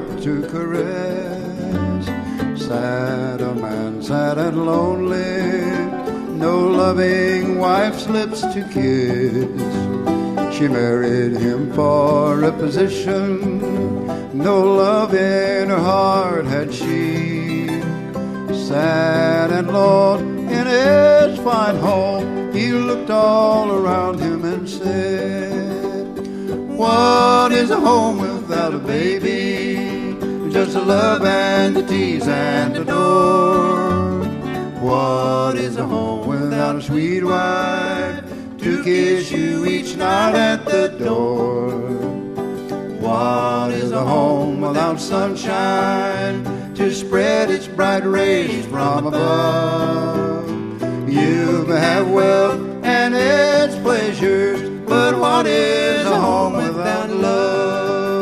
heart to caress. Sad a man, sad and lonely, no loving wife's lips to kiss. She married him for a position, no love in her heart had she. Sad and lone in his fine home, he looked all around him and said, what is a home without a baby? Just a love and a tease and adore. What is a home without a sweet wife to kiss you each night at the door? What is a home without sunshine to spread its bright rays from above? You may have wealth and its pleasures, but what is a home without love?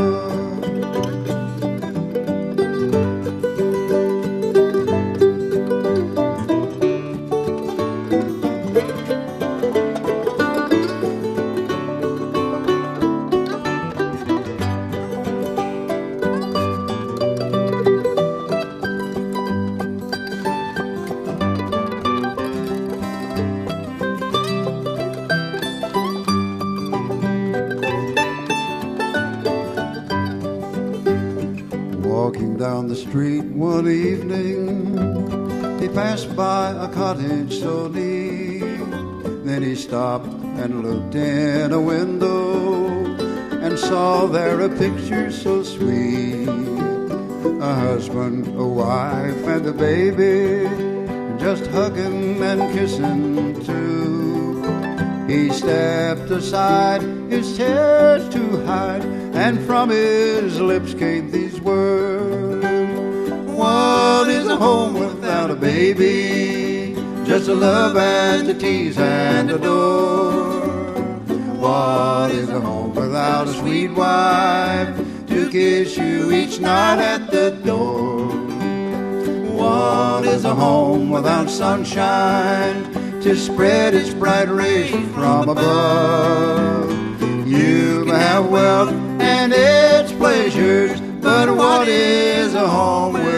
Walking down the street one evening, he passed by a cottage so neat. Then he stopped and looked in a window and saw there a picture so sweet. A husband, a wife, and a baby, just hugging and kissing too. He stepped aside, his tears to hide, and from his lips came these words. What is a home without a baby? Just a love and to tease and adore. What is a home without a sweet wife to kiss you each night at the door? What is a home without sunshine to spread its bright rays from above? You may have wealth and its pleasures, but what is a home